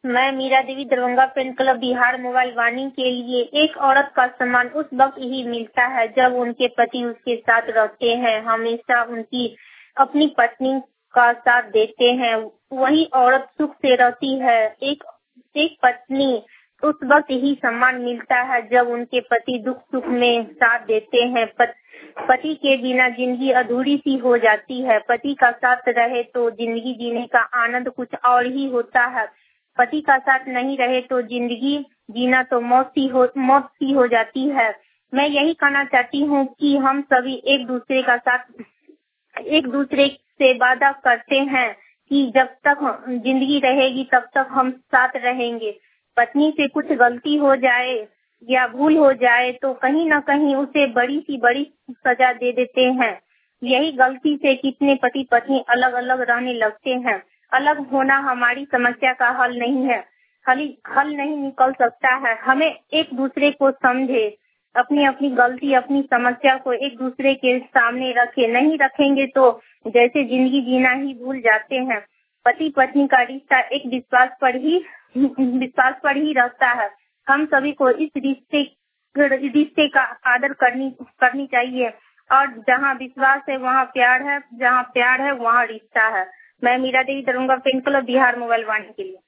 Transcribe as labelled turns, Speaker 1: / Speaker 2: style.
Speaker 1: मैं Meera Devi Darbhanga pen club Bihar mobile Vaani के लिए एक औरत का सम्मान उस वक्त ही मिलता है जब उनके पति उसके साथ रहते हैं, हमेशा उनकी अपनी पत्नी का साथ देते हैं। वही औरत सुख से रहती है। एक पत्नी उस वक्त ही सम्मान मिलता है जब उनके पति दुख सुख में साथ देते हैं। पति के बिना जिंदगी अधूरी सी हो जाती है। पति का साथ रहे तो जिंदगी जीने का आनंद कुछ और ही होता है। पति का साथ नहीं रहे तो जिंदगी जीना तो मौत सी हो जाती है। मैं यही कहना चाहती हूँ कि हम सभी एक दूसरे से वादा करते हैं कि जब तक जिंदगी रहेगी तब तक हम साथ रहेंगे। पत्नी से कुछ गलती हो जाए या भूल हो जाए तो कहीं न कहीं उसे बड़ी सजा दे देते हैं। यही गलती से कितने पति पत्नी अलग अलग रहने लगते हैं। अलग होना हमारी समस्या का हल नहीं है, हल नहीं निकल सकता है। हमें एक दूसरे को समझे, अपनी अपनी गलती अपनी समस्या को एक दूसरे के सामने रखे। नहीं रखेंगे तो जैसे जिंदगी जीना ही भूल जाते हैं। पति पत्नी का रिश्ता एक विश्वास पर ही रहता है। हम सभी को इस रिश्ते का आदर करनी चाहिए और जहाँ विश्वास है वहाँ प्यार है, जहाँ प्यार है वहाँ रिश्ता है। मैं Meera Devi Darbhanga pen club Bihar mobile Vaani के लिए।